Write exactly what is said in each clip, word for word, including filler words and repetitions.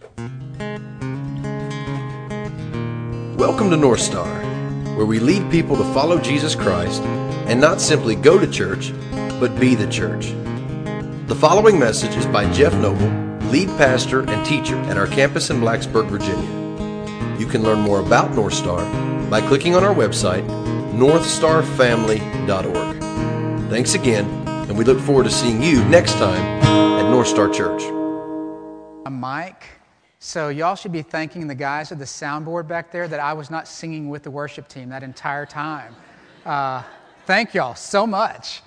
Welcome to North Star, where we lead people to follow Jesus Christ and not simply go to church, but be the church. The following message is by Jeff Noble, lead pastor and teacher at our campus in Blacksburg, Virginia. You can learn more about North Star by clicking on our website, north star family dot org. Thanks again, and we look forward to seeing you next time at North Star Church. I'm Mike. So y'all should be thanking the guys at the soundboard back there that I was not singing with the worship team that entire time. Uh, thank y'all so much.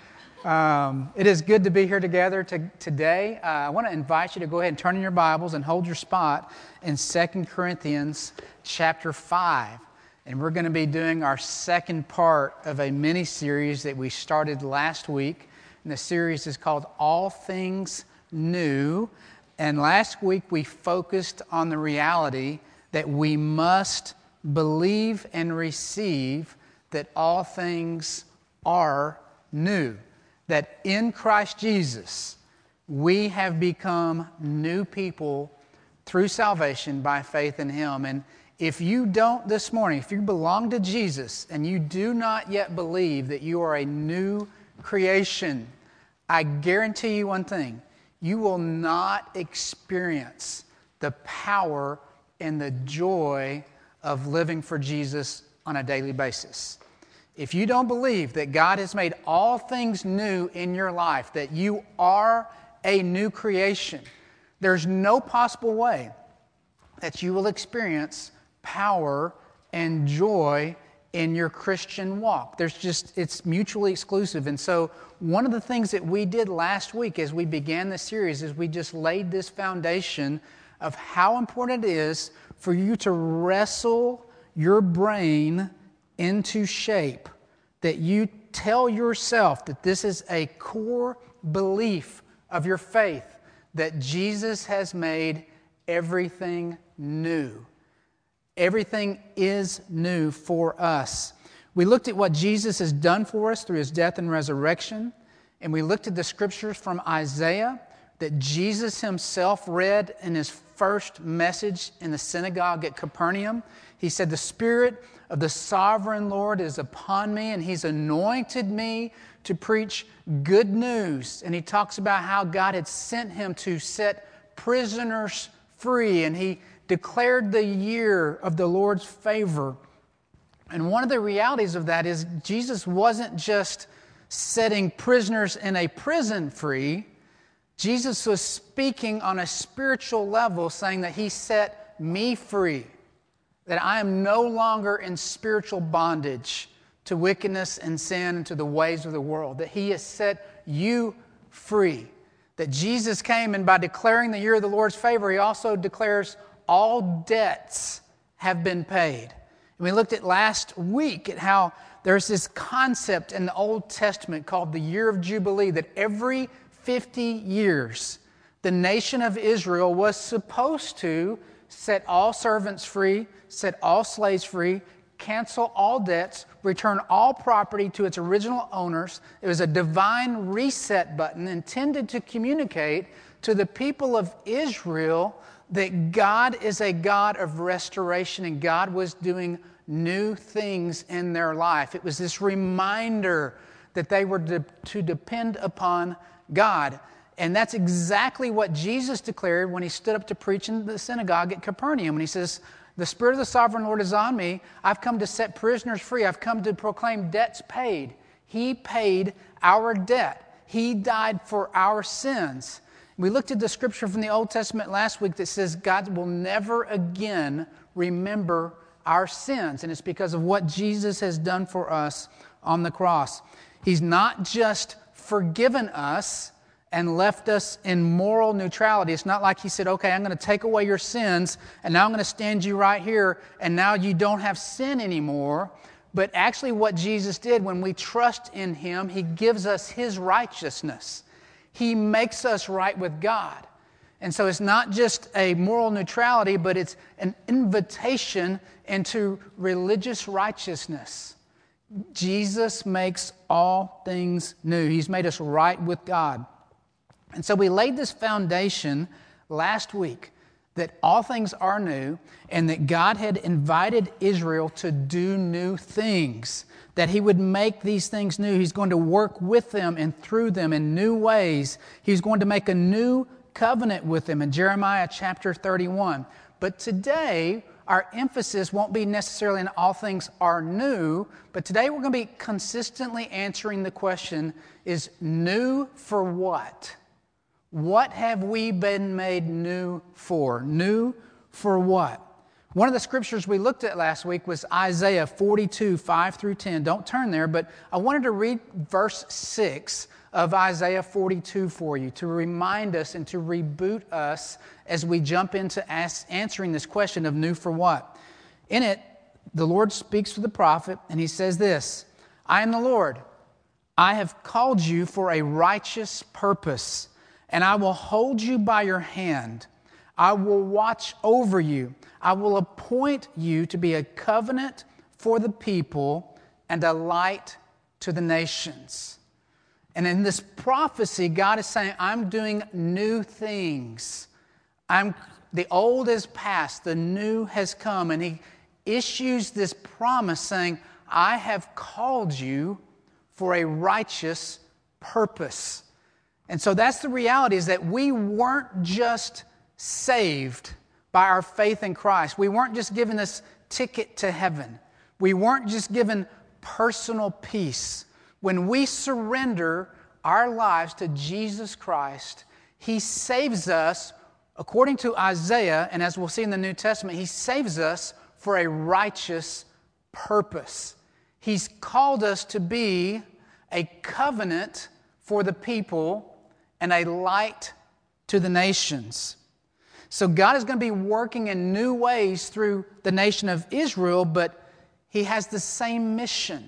Um, it is good to be here together to, today. Uh, I want to invite you to go ahead and turn in your Bibles and hold your spot in Second Corinthians chapter five. And we're going to be doing our second part of a mini-series that we started last week. And the series is called All Things New. And last week we focused on the reality that we must believe and receive that all things are new. That in Christ Jesus we have become new people through salvation by faith in Him. And if you don't this morning, if you belong to Jesus and you do not yet believe that you are a new creation, I guarantee you one thing. You will not experience the power and the joy of living for Jesus on a daily basis. If you don't believe that God has made all things new in your life, that you are a new creation, there's no possible way that you will experience power and joy in your Christian walk. There's just, it's mutually exclusive. And so one of the things that we did last week as we began this series is we just laid this foundation of how important it is for you to wrestle your brain into shape, that you tell yourself that this is a core belief of your faith, that Jesus has made everything new. Everything is new for us. We looked at what Jesus has done for us through His death and resurrection, and we looked at the scriptures from Isaiah that Jesus Himself read in His first message in the synagogue at Capernaum. He said, "The Spirit of the sovereign Lord is upon me, and He's anointed me to preach good news." And He talks about how God had sent Him to set prisoners free, and He declared the year of the Lord's favor. And one of the realities of that is Jesus wasn't just setting prisoners in a prison free. Jesus was speaking on a spiritual level, saying that He set me free, that I am no longer in spiritual bondage to wickedness and sin and to the ways of the world, that He has set you free. That Jesus came, and by declaring the year of the Lord's favor, He also declares all debts have been paid. And we looked at last week at how there's this concept in the Old Testament called the year of Jubilee, that every fifty years, the nation of Israel was supposed to set all servants free, set all slaves free, cancel all debts, return all property to its original owners. It was a divine reset button intended to communicate to the people of Israel that God is a God of restoration and God was doing new things in their life. It was this reminder that they were de- to depend upon God. And that's exactly what Jesus declared when He stood up to preach in the synagogue at Capernaum. And He says, "The Spirit of the Sovereign Lord is on me. I've come to set prisoners free. I've come to proclaim debts paid." He paid our debt. He died for our sins. We looked at the scripture from the Old Testament last week that says God will never again remember our sins. And it's because of what Jesus has done for us on the cross. He's not just forgiven us and left us in moral neutrality. It's not like He said, "Okay, I'm going to take away your sins, and now I'm going to stand you right here, and now you don't have sin anymore." But actually what Jesus did, when we trust in Him, He gives us His righteousness. He makes us right with God. And so it's not just a moral neutrality, but it's an invitation into religious righteousness. Jesus makes all things new. He's made us right with God. And so we laid this foundation last week that all things are new, and that God had invited Israel to do new things, that he would make these things new. He's going to work with them and through them in new ways. He's going to make a new covenant with them in Jeremiah chapter thirty-one. But today, our emphasis won't be necessarily in all things are new, but today we're going to be consistently answering the question, is new for what? What have we been made new for? New for what? One of the scriptures we looked at last week was Isaiah forty-two, five through ten. Don't turn there, but I wanted to read verse six of Isaiah forty-two for you to remind us and to reboot us as we jump into ask, answering this question of new for what. In it, the Lord speaks to the prophet, and he says this, I am the Lord. I have called you for a righteous purpose, and I will hold you by your hand. I will watch over you. I will appoint you to be a covenant for the people and a light to the nations. And in this prophecy, God is saying, I'm doing new things. I'm, the old is past, the new has come. And he issues this promise saying, I have called you for a righteous purpose. And so that's the reality, is that we weren't just saved by our faith in Christ. We weren't just given this ticket to heaven. We weren't just given personal peace. When we surrender our lives to Jesus Christ, he saves us, according to Isaiah, and as we'll see in the New Testament, he saves us for a righteous purpose. He's called us to be a covenant for the people and a light to the nations. So God is going to be working in new ways through the nation of Israel, but he has the same mission.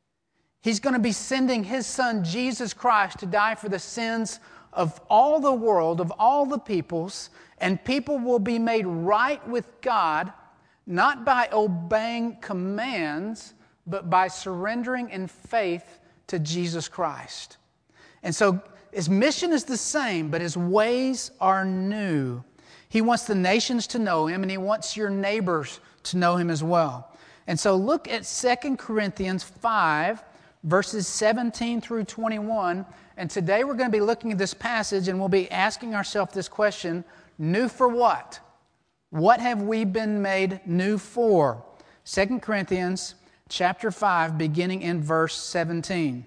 He's going to be sending his son, Jesus Christ, to die for the sins of all the world, of all the peoples, and people will be made right with God, not by obeying commands, but by surrendering in faith to Jesus Christ. And so his mission is the same, but his ways are new. He wants the nations to know him, and he wants your neighbors to know him as well. And so look at Second Corinthians five, verses seventeen through twenty-one. And today we're going to be looking at this passage, and we'll be asking ourselves this question, new for what? What have we been made new for? Second Corinthians chapter five, beginning in verse seventeen.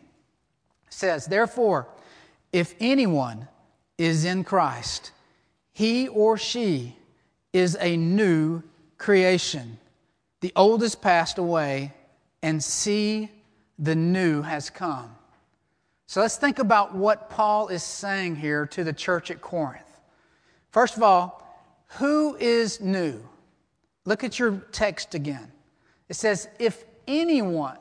It says, therefore, if anyone is in Christ, he or she is a new creation. The old has passed away, and see, the new has come. So let's think about what Paul is saying here to the church at Corinth. First of all, who is new? Look at your text again. It says, if anyone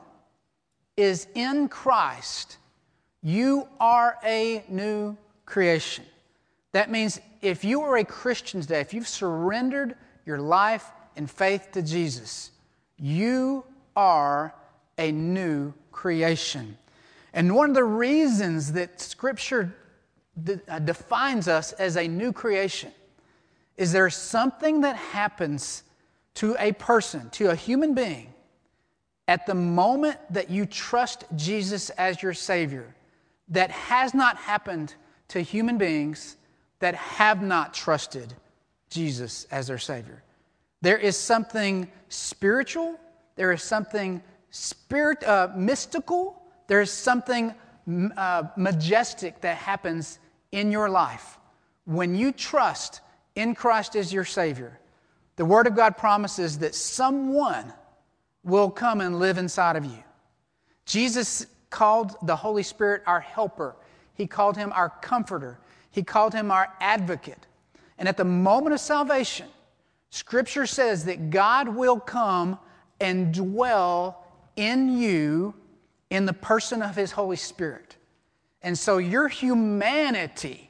is in Christ, you are a new creation. That means if you are a Christian today, if you've surrendered your life in faith to Jesus, you are a new creation. And one of the reasons that Scripture de- uh, defines us as a new creation is there's something that happens to a person, to a human being, at the moment that you trust Jesus as your Savior, that has not happened to human beings that have not trusted Jesus as their Savior. There is something spiritual, there is something spirit uh, mystical, there is something uh, majestic that happens in your life when you trust in Christ as your Savior. The Word of God promises that someone will come and live inside of you. Jesus called the Holy Spirit our helper. He called him our comforter. He called him our advocate. And at the moment of salvation, Scripture says that God will come and dwell in you in the person of his Holy Spirit. And so your humanity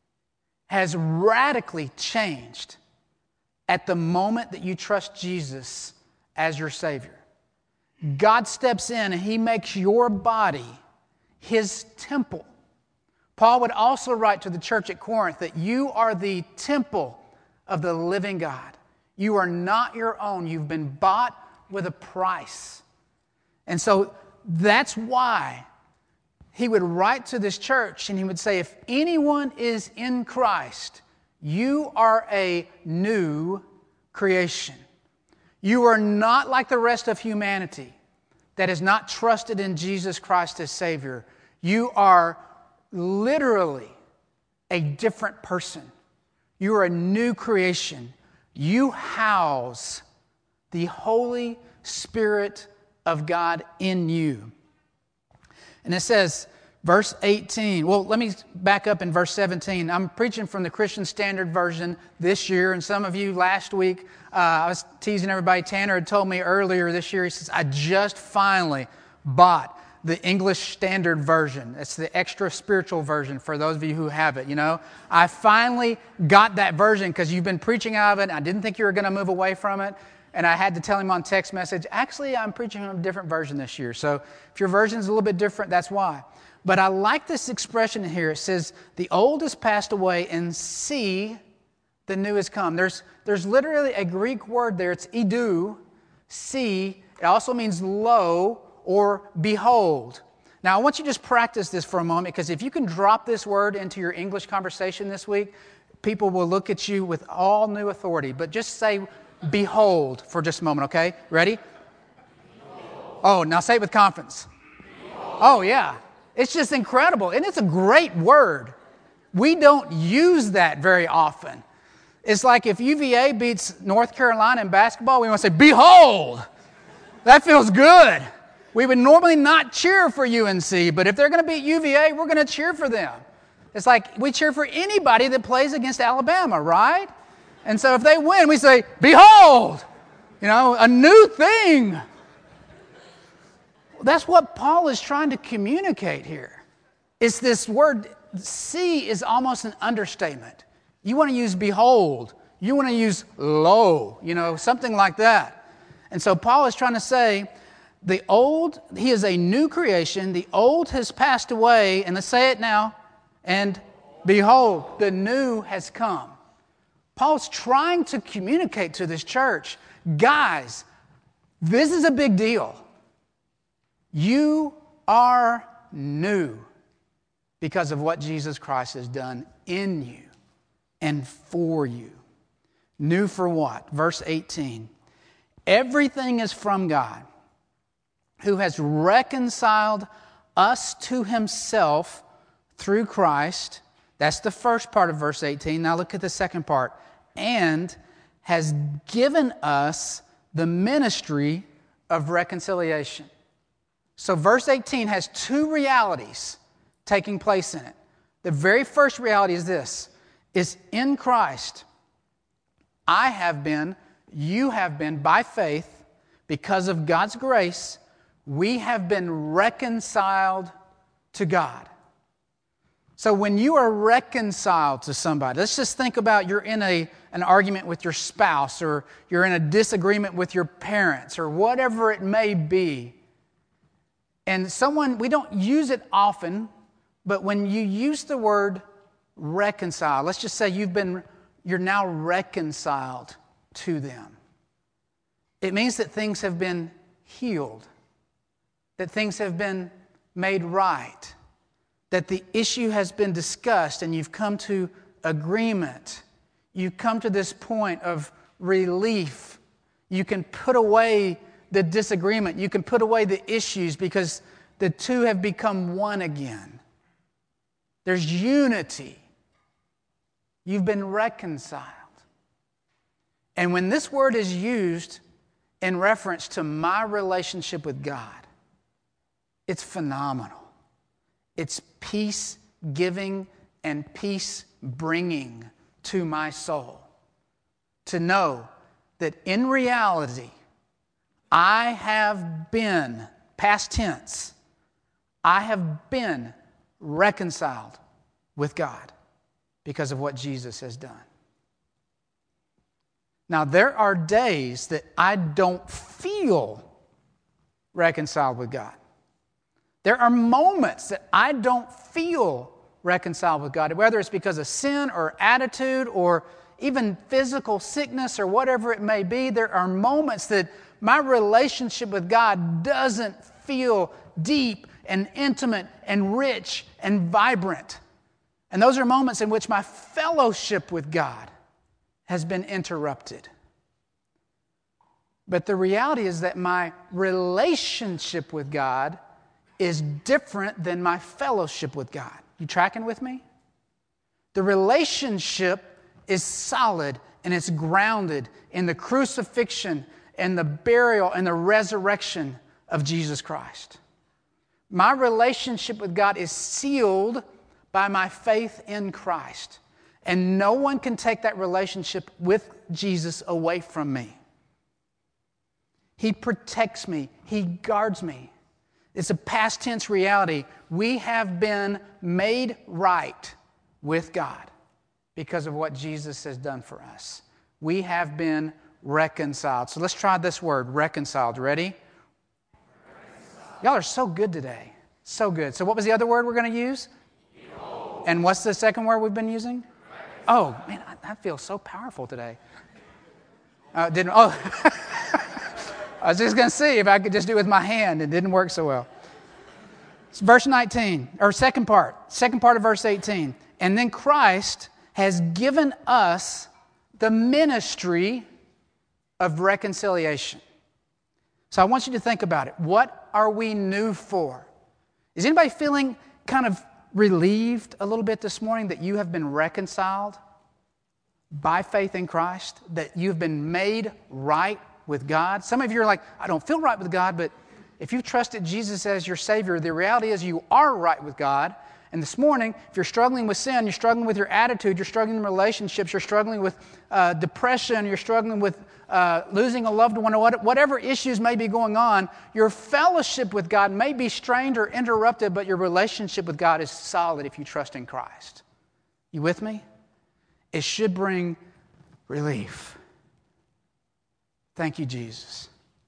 has radically changed at the moment that you trust Jesus as your Savior. God steps in and he makes your body his temple. Paul would also write to the church at Corinth that you are the temple of the living God. You are not your own. You've been bought with a price. And so that's why he would write to this church and he would say, if anyone is in Christ, you are a new creation. You are not like the rest of humanity that has not trusted in Jesus Christ as Savior. You are literally a different person. You are a new creation. You house the Holy Spirit of God in you. And it says, verse eighteen, well, let me back up in verse seventeen. I'm preaching from the Christian Standard Version this year, and some of you last week, uh, I was teasing everybody. Tanner had told me earlier this year, he says, I just finally bought the English Standard Version. It's the extra spiritual version for those of you who have it, you know. I finally got that version because you've been preaching out of it. I didn't think you were going to move away from it. And I had to tell him on text message, actually, I'm preaching on a different version this year. So if your version is a little bit different, that's why. But I like this expression here. It says, the old has passed away and see, the new has come. There's, there's literally a Greek word there. It's idou, see. It also means lo or behold. Now, I want you to just practice this for a moment, because if you can drop this word into your English conversation this week, people will look at you with all new authority. But just say behold for just a moment, okay? Ready? Behold. Oh, now say it with confidence. Behold. Oh, yeah. It's just incredible. And it's a great word. We don't use that very often. It's like if U V A beats North Carolina in basketball, we want to say, behold. That feels good. We would normally not cheer for U N C, but if they're going to beat U V A, we're going to cheer for them. It's like we cheer for anybody that plays against Alabama, right? And so if they win, we say, behold, you know, a new thing. That's what Paul is trying to communicate here. It's this word, see is almost an understatement. You want to use behold. You want to use lo, you know, something like that. And so Paul is trying to say, the old, he is a new creation. The old has passed away. And let's say it now. And behold, the new has come. Paul's trying to communicate to this church, guys, this is a big deal. You are new because of what Jesus Christ has done in you and for you. New for what? Verse eighteen. Everything is from God, who has reconciled us to himself through Christ. That's the first part of verse eighteen. Now look at the second part. And has given us the ministry of reconciliation. So verse eighteen has two realities taking place in it. The very first reality is this, is in Christ, I have been, you have been, by faith, because of God's grace, we have been reconciled to God. So when you are reconciled to somebody, let's just think about you're in a, an argument with your spouse, or you're in a disagreement with your parents, or whatever it may be. And someone, we don't use it often, but when you use the word reconcile, let's just say you've been, you're now reconciled to them. It means that things have been healed, that things have been made right, that the issue has been discussed and you've come to agreement. You've come to this point of relief. You can put away the disagreement. You can put away the issues because the two have become one again. There's unity. You've been reconciled. And when this word is used in reference to my relationship with God, it's phenomenal. It's peace-giving and peace-bringing to my soul. To know that in reality, I have been, past tense, I have been reconciled with God because of what Jesus has done. Now, there are days that I don't feel reconciled with God. There are moments that I don't feel reconciled with God, whether it's because of sin or attitude or even physical sickness or whatever it may be, there are moments that my relationship with God doesn't feel deep and intimate and rich and vibrant. And those are moments in which my fellowship with God has been interrupted. But the reality is that my relationship with God is different than my fellowship with God. You tracking with me? The relationship is solid and it's grounded in the crucifixion and the burial and the resurrection of Jesus Christ. My relationship with God is sealed by my faith in Christ. And no one can take that relationship with Jesus away from me. He protects me. He guards me. It's a past tense reality. We have been made right with God because of what Jesus has done for us. We have been reconciled. So let's try this word, reconciled. Ready? Reconciled. Y'all are so good today. So good. So what was the other word we're going to use? Behold. And what's the second word we've been using? Reconciled. Oh, man, I, I feel so powerful today. Uh, didn't, oh. I was just going to see if I could just do it with my hand. It didn't work so well. It's verse nineteen, or second part. Second part of verse eighteen. And then Christ has given us the ministry of reconciliation. So I want you to think about it. What are we new for? Is anybody feeling kind of relieved a little bit this morning that you have been reconciled by faith in Christ, that you've been made right with God? Some of you are like, I don't feel right with God, but if you've trusted Jesus as your Savior, the reality is you are right with God. And this morning, if you're struggling with sin, you're struggling with your attitude, you're struggling in relationships, you're struggling with uh, depression, you're struggling with uh, losing a loved one, or whatever issues may be going on, your fellowship with God may be strained or interrupted, but your relationship with God is solid if you trust in Christ. You with me? It should bring relief. Thank you, Jesus.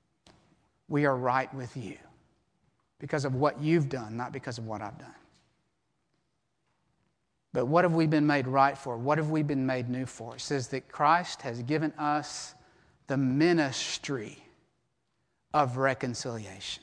We are right with you because of what you've done, not because of what I've done. But what have we been made right for? What have we been made new for? It says that Christ has given us the ministry of reconciliation.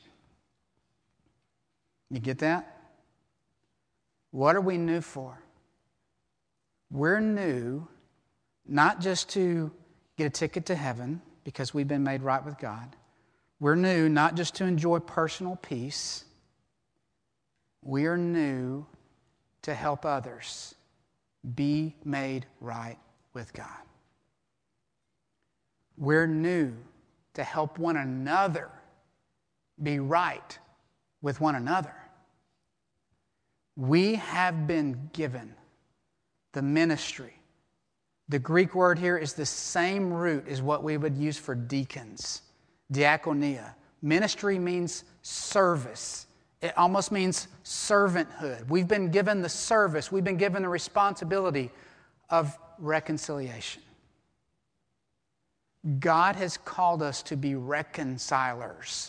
You get that? What are we new for? We're new not just to get a ticket to heaven because we've been made right with God. We're new not just to enjoy personal peace. We are new to help others be made right with God. We're new to help one another be right with one another. We have been given the ministry. The Greek word here is the same root as what we would use for deacons, diakonia. Ministry means service. It almost means servanthood. We've been given the service. We've been given the responsibility of reconciliation. God has called us to be reconcilers.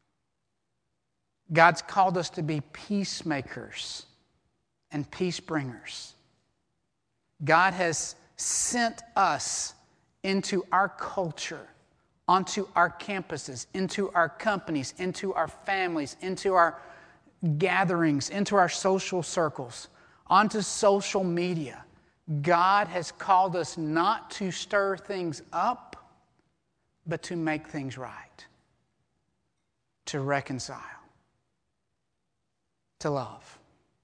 God's called us to be peacemakers and peace bringers. God has sent us into our culture, onto our campuses, into our companies, into our families, into our gatherings, into our social circles, onto social media. God has called us not to stir things up, but to make things right, to reconcile, to love.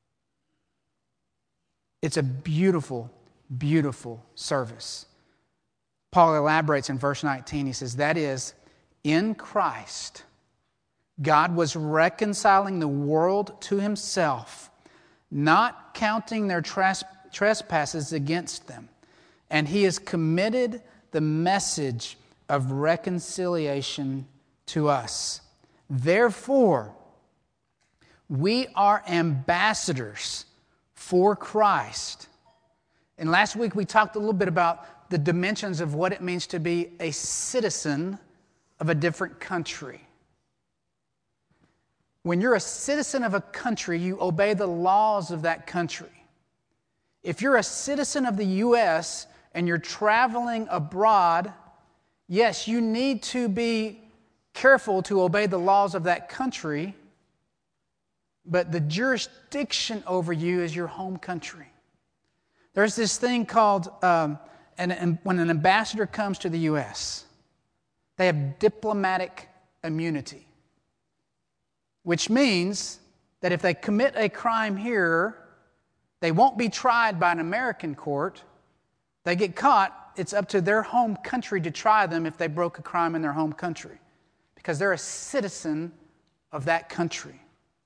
It's a beautiful, beautiful service. Paul elaborates in verse nineteen. He says, that is, in Christ, God was reconciling the world to himself, not counting their tres- trespasses against them. And he has committed the message of reconciliation to us. Therefore, we are ambassadors for Christ. And last week we talked a little bit about the dimensions of what it means to be a citizen of a different country. When you're a citizen of a country, you obey the laws of that country. If you're a citizen of the U S and you're traveling abroad, yes, you need to be careful to obey the laws of that country, but the jurisdiction over you is your home country. There's this thing called, um, an, an, when an ambassador comes to the U S, they have diplomatic immunity, which means that if they commit a crime here, they won't be tried by an American court. They get caught, it's up to their home country to try them if they broke a crime in their home country, because they're a citizen of that country.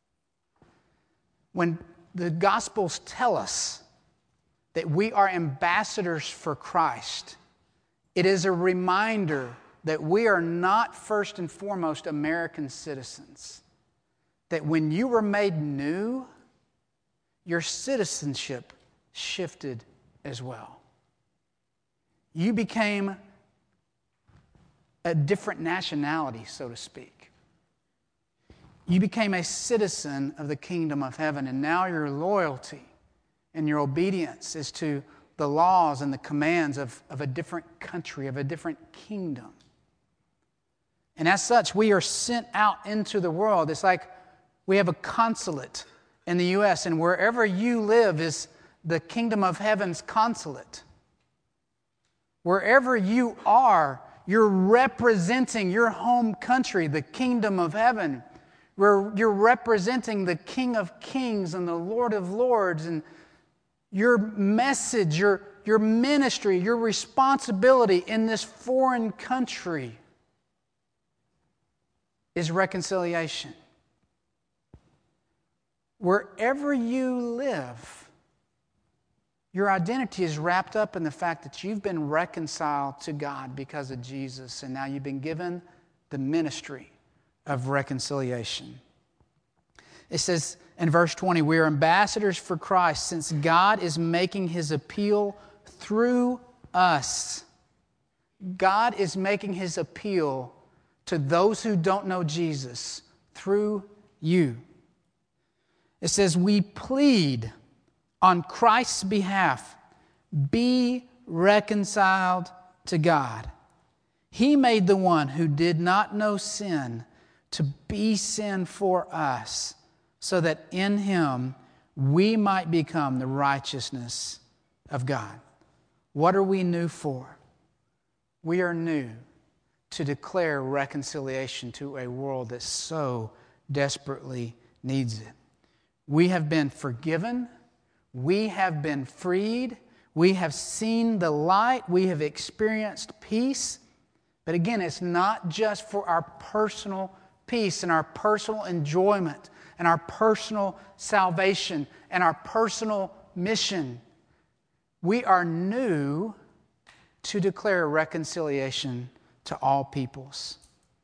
When the Gospels tell us that we are ambassadors for Christ, it is a reminder that we are not first and foremost American citizens. That when you were made new, your citizenship shifted as well. You became a different nationality, so to speak. You became a citizen of the kingdom of heaven, and now your loyalty and your obedience is to the laws and the commands of, of a different country, of a different kingdom. And as such, we are sent out into the world. It's like we have a consulate in the U S, and wherever you live is the kingdom of heaven's consulate. Wherever you are, you're representing your home country, the kingdom of heaven. Where you're representing the King of Kings and the Lord of Lords, and your message, your, your ministry, your responsibility in this foreign country is reconciliation. Wherever you live, your identity is wrapped up in the fact that you've been reconciled to God because of Jesus, and now you've been given the ministry of reconciliation. It says in verse twenty, we are ambassadors for Christ since God is making his appeal through us. God is making his appeal to those who don't know Jesus through you. It says, we plead on Christ's behalf, be reconciled to God. He made the one who did not know sin to be sin for us, so that in him we might become the righteousness of God. What are we new for? We are new to declare reconciliation to a world that so desperately needs it. We have been forgiven. We have been freed. We have seen the light. We have experienced peace. But again, it's not just for our personal peace and our personal enjoyment and our personal salvation and our personal mission. We are new to declare reconciliation to all peoples.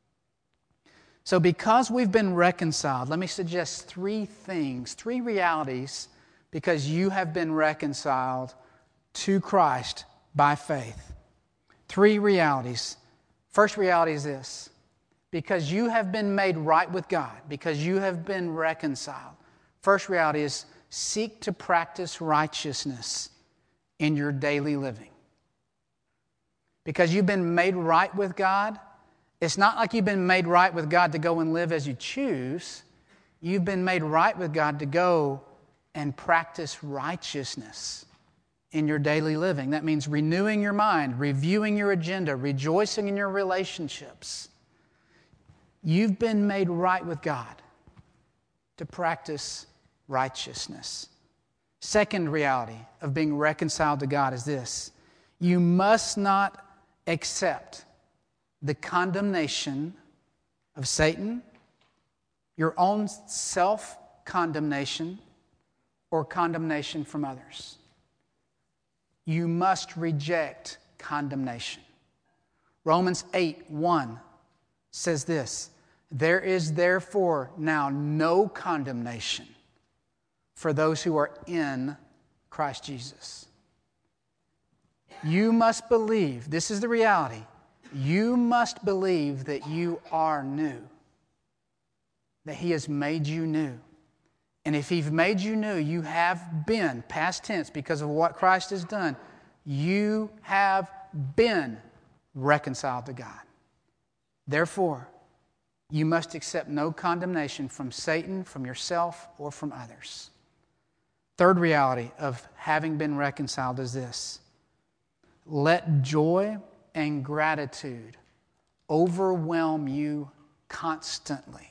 So because we've been reconciled, let me suggest three things, three realities, because you have been reconciled to Christ by faith. Three realities. First reality is this: because you have been made right with God, because you have been reconciled. First reality is seek to practice righteousness in your daily living. Because you've been made right with God, it's not like you've been made right with God to go and live as you choose. You've been made right with God to go and practice righteousness in your daily living. That means renewing your mind, reviewing your agenda, rejoicing in your relationships. You've been made right with God to practice righteousness. Second reality of being reconciled to God is this: you must not accept the condemnation of Satan, your own self-condemnation, or condemnation from others. You must reject condemnation. Romans eight one says this: there is therefore now no condemnation for those who are in Christ Jesus. You must believe, this is the reality, you must believe that you are new, that He has made you new. And if He's made you new, you have been, past tense, because of what Christ has done, You have been reconciled to God. Therefore, you must accept no condemnation from Satan, from yourself, or from others. Third reality of having been reconciled is this: let joy and gratitude overwhelm you constantly.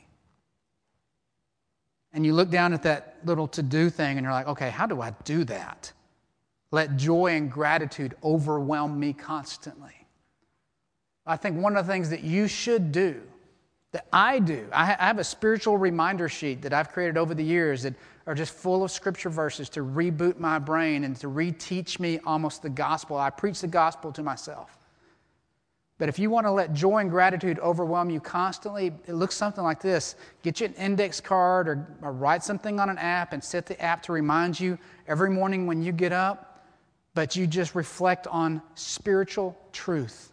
And you look down at that little to-do thing and you're like, okay, how do I do that? Let joy and gratitude overwhelm me constantly. I think one of the things that you should do, that I do, I have a spiritual reminder sheet that I've created over the years that are just full of scripture verses to reboot my brain and to reteach me almost the gospel. I preach the gospel to myself. But if you want to let joy and gratitude overwhelm you constantly, it looks something like this. Get you an index card or, or write something on an app and set the app to remind you every morning when you get up, but you just reflect on spiritual truth.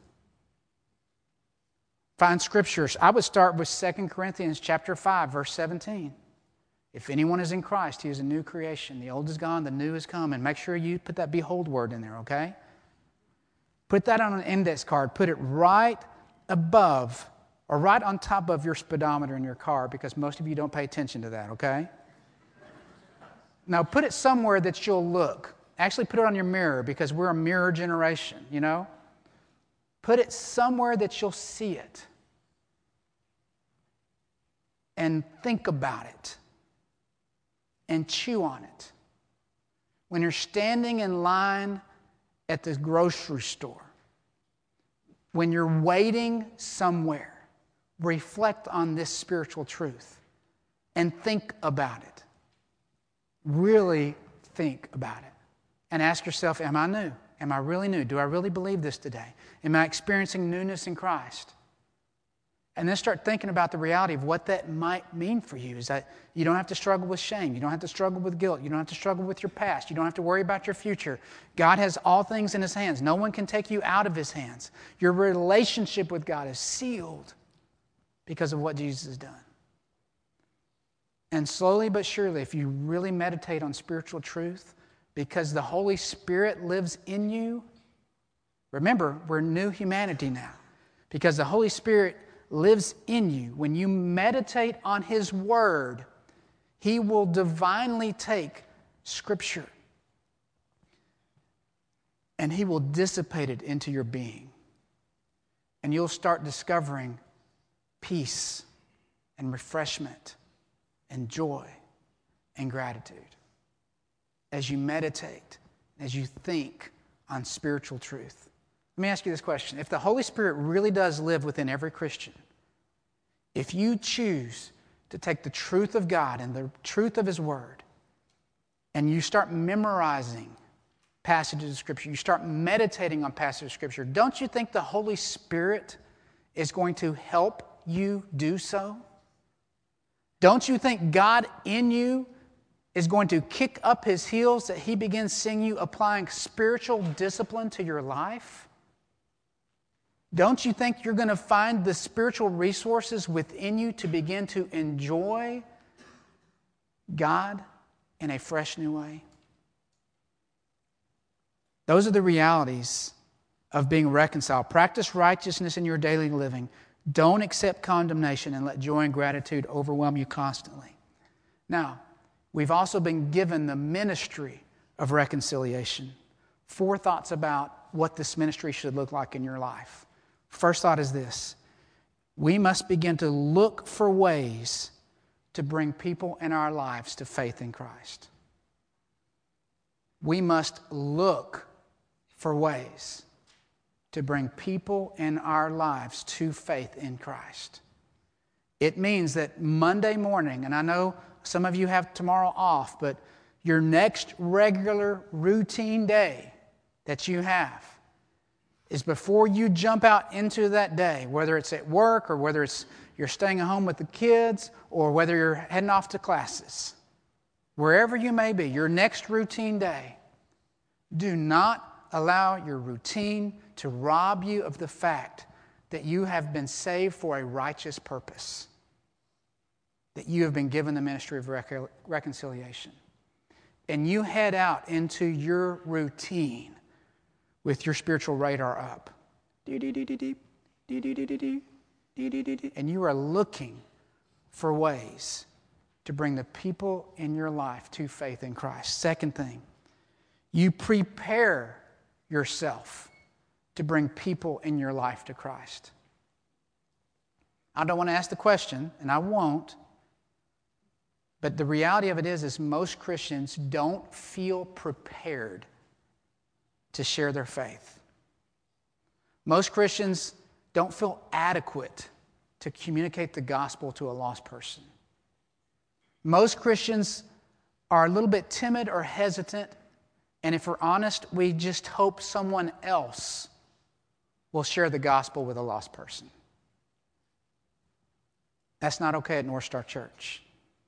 Find scriptures. I would start with Second Corinthians chapter five, verse seventeen. If anyone is in Christ, he is a new creation. The old is gone, the new is come. And make sure you put that behold word in there, okay? Put that on an index card. Put it right above or right on top of your speedometer in your car, because most of you don't pay attention to that, okay? Now put it somewhere that you'll look. Actually put it on your mirror, because we're a mirror generation, you know? Put it somewhere that you'll see it. And think about it. And chew on it. When you're standing in line at the grocery store, when you're waiting somewhere, reflect on this spiritual truth and think about it. Really think about it. And ask yourself, am I new? Am I really new? Do I really believe this today? Am I experiencing newness in Christ? And then start thinking about the reality of what that might mean for you. Is that you don't have to struggle with shame. You don't have to struggle with guilt. You don't have to struggle with your past. You don't have to worry about your future. God has all things in His hands. No one can take you out of His hands. Your relationship with God is sealed because of what Jesus has done. And slowly but surely, if you really meditate on spiritual truth, because the Holy Spirit lives in you, remember, we're new humanity now. Because the Holy Spirit lives in you. When you meditate on His Word, He will divinely take Scripture and He will dissipate it into your being. And you'll start discovering peace and refreshment and joy and gratitude as you meditate, as you think on spiritual truth. Let me ask you this question. If the Holy Spirit really does live within every Christian, if you choose to take the truth of God and the truth of His Word, and you start memorizing passages of Scripture, you start meditating on passages of Scripture, don't you think the Holy Spirit is going to help you do so? Don't you think God in you is going to kick up His heels that He begins seeing you applying spiritual discipline to your life? Don't you think you're going to find the spiritual resources within you to begin to enjoy God in a fresh new way? Those are the realities of being reconciled. Practice righteousness in your daily living. Don't accept condemnation, and let joy and gratitude overwhelm you constantly. Now, we've also been given the ministry of reconciliation. Four thoughts about what this ministry should look like in your life. First thought is this: we must begin to look for ways to bring people in our lives to faith in Christ. We must look for ways to bring people in our lives to faith in Christ. It means that Monday morning, and I know some of you have tomorrow off, but your next regular routine day that you have is before you jump out into that day, whether it's at work or whether it's you're staying at home with the kids or whether you're heading off to classes. Wherever you may be, your next routine day, do not allow your routine to rob you of the fact that you have been saved for a righteous purpose, that you have been given the ministry of recon- reconciliation. And you head out into your routine with your spiritual radar up. And you are looking for ways to bring the people in your life to faith in Christ. Second thing, you prepare yourself to bring people in your life to Christ. I don't want to ask the question, and I won't, but the reality of it is, is most Christians don't feel prepared to share their faith. Most Christians don't feel adequate to communicate the gospel to a lost person. Most Christians are a little bit timid or hesitant, and if we're honest, we just hope someone else will share the gospel with a lost person. That's not okay at North Star Church.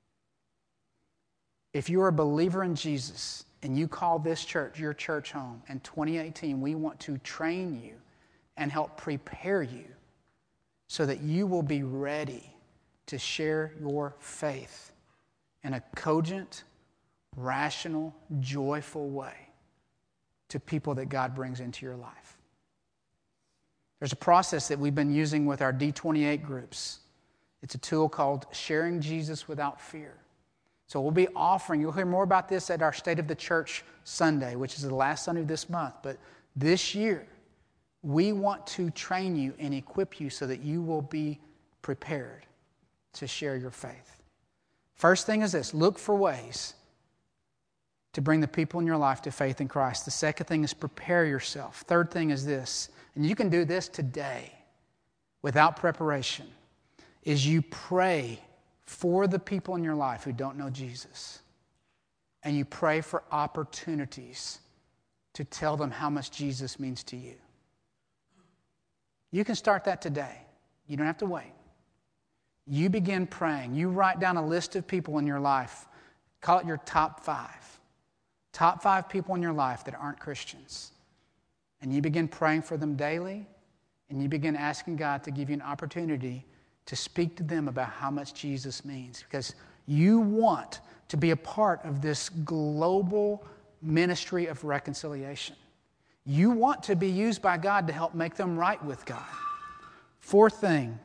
If you're a believer in Jesus and you call this church your church home, in twenty eighteen, we want to train you and help prepare you so that you will be ready to share your faith in a cogent, rational, joyful way to people that God brings into your life. There's a process that we've been using with our D twenty-eight groups. It's a tool called Sharing Jesus Without Fear. So we'll be offering, you'll hear more about this at our State of the Church Sunday, which is the last Sunday of this month. But this year, we want to train you and equip you so that you will be prepared to share your faith. First thing is this, look for ways to bring the people in your life to faith in Christ. The second thing is prepare yourself. Third thing is this, and you can do this today without preparation, is you pray for the people in your life who don't know Jesus. And you pray for opportunities to tell them how much Jesus means to you. You can start that today. You don't have to wait. You begin praying. You write down a list of people in your life. Call it your top five. Top five people in your life that aren't Christians. And you begin praying for them daily. And you begin asking God to give you an opportunity to speak to them about how much Jesus means. Because you want to be a part of this global ministry of reconciliation. You want to be used by God to help make them right with God. Fourth thing,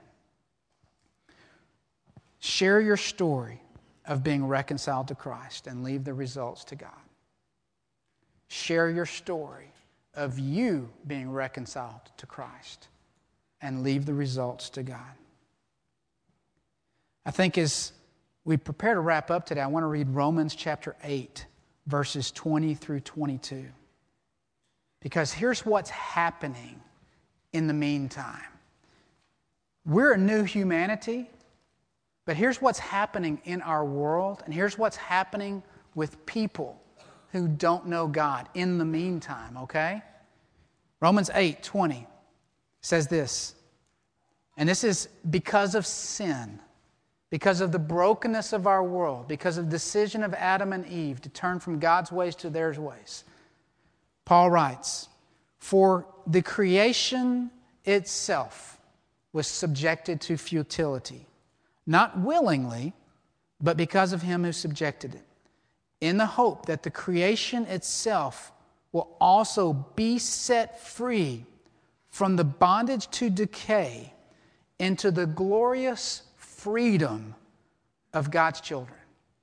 share your story of being reconciled to Christ and leave the results to God. Share your story of you being reconciled to Christ and leave the results to God. I think as we prepare to wrap up today, I want to read Romans chapter eight, verses twenty through twenty-two. Because here's what's happening in the meantime. We're a new humanity, but here's what's happening in our world, and here's what's happening with people who don't know God in the meantime, okay? Romans eight twenty says this, and this is because of sin. Because of the brokenness of our world, because of the decision of Adam and Eve to turn from God's ways to their ways. Paul writes, for the creation itself was subjected to futility, not willingly, but because of him who subjected it, in the hope that the creation itself will also be set free from the bondage to decay into the glorious freedom of God's children.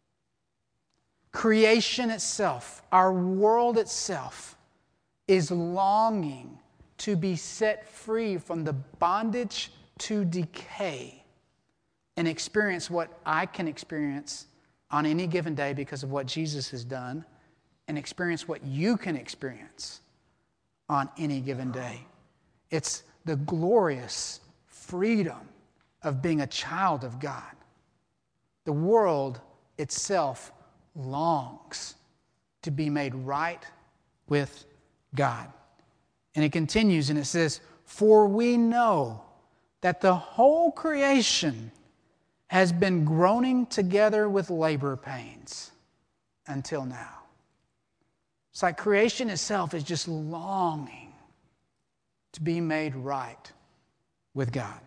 Creation itself, our world itself, is longing to be set free from the bondage to decay and experience what I can experience on any given day because of what Jesus has done, and experience what you can experience on any given day. It's the glorious freedom of being a child of God. The world itself longs to be made right with God. And it continues and it says, for we know that the whole creation has been groaning together with labor pains until now. It's like creation itself is just longing to be made right with God.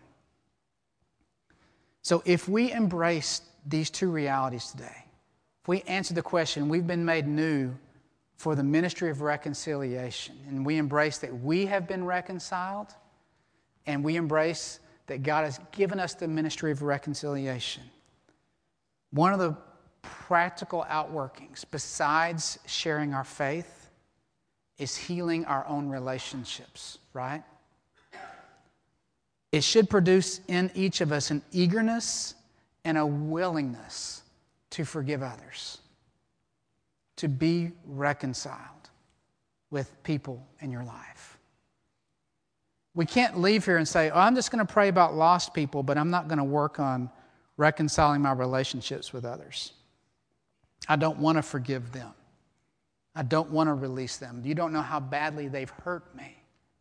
So if we embrace these two realities today, if we answer the question, we've been made new for the ministry of reconciliation. And we embrace that we have been reconciled, and we embrace that God has given us the ministry of reconciliation. One of the practical outworkings, besides sharing our faith, is healing our own relationships, right? It should produce in each of us an eagerness and a willingness to forgive others, to be reconciled with people in your life. We can't leave here and say, oh, I'm just going to pray about lost people, but I'm not going to work on reconciling my relationships with others. I don't want to forgive them. I don't want to release them. You don't know how badly they've hurt me.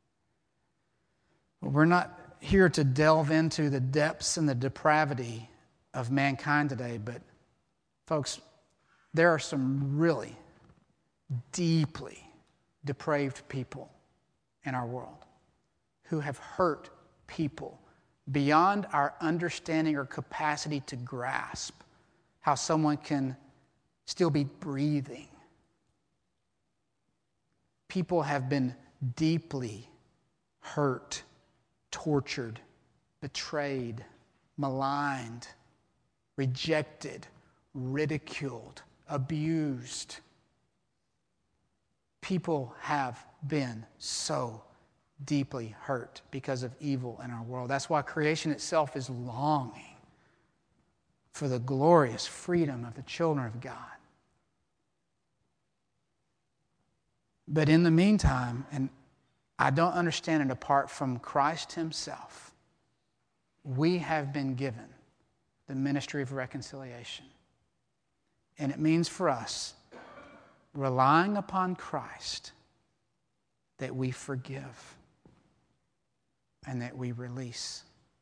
But we're not here to delve into the depths and the depravity of mankind today, but folks, there are some really deeply depraved people in our world who have hurt people beyond our understanding or capacity to grasp how someone can still be breathing. People have been deeply hurt, tortured, betrayed, maligned, rejected, ridiculed, abused. People have been so deeply hurt because of evil in our world. That's why creation itself is longing for the glorious freedom of the children of God. But in the meantime, and I don't understand it apart from Christ himself, we have been given the ministry of reconciliation. And it means for us, relying upon Christ, that we forgive and that we release.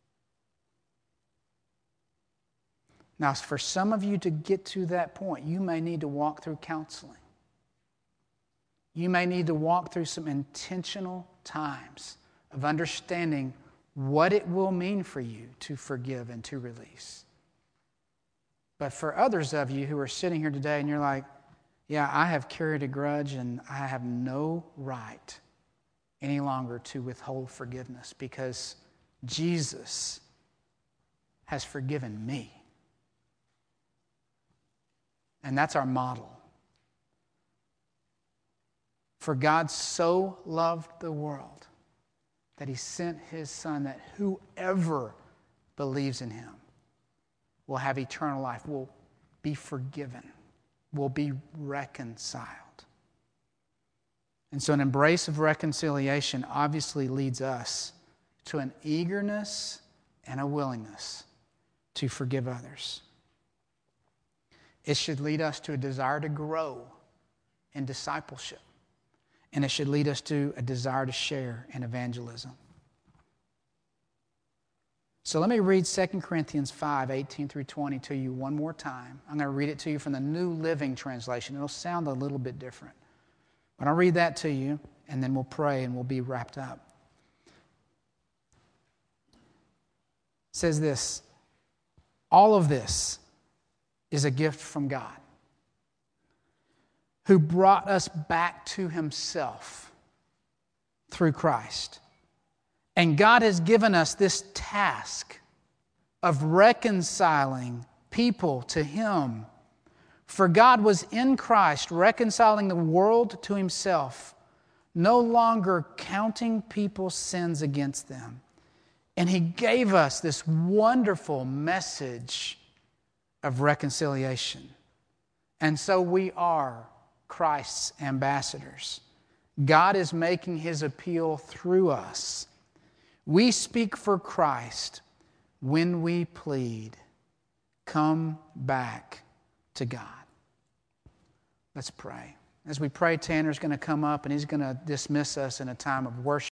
Now, for some of you to get to that point, you may need to walk through counseling. You may need to walk through some intentional times of understanding what it will mean for you to forgive and to release. But for others of you who are sitting here today and you're like, yeah, I have carried a grudge and I have no right any longer to withhold forgiveness because Jesus has forgiven me. And that's our model. For God so loved the world that he sent his Son, that whoever believes in him will have eternal life, will be forgiven, will be reconciled. And so an embrace of reconciliation obviously leads us to an eagerness and a willingness to forgive others. It should lead us to a desire to grow in discipleship. And it should lead us to a desire to share in evangelism. So let me read Second Corinthians five, eighteen through twenty to you one more time. I'm going to read it to you from the New Living Translation. It'll sound a little bit different. But I'll read that to you, and then we'll pray and we'll be wrapped up. It says this, all of this is a gift from God, who brought us back to himself through Christ. And God has given us this task of reconciling people to him. For God was in Christ, reconciling the world to himself, no longer counting people's sins against them. And he gave us this wonderful message of reconciliation. And so we are Christ's ambassadors. God is making his appeal through us. We speak for Christ when we plead, come back to God. Let's pray. As we pray, Tanner's going to come up and he's going to dismiss us in a time of worship.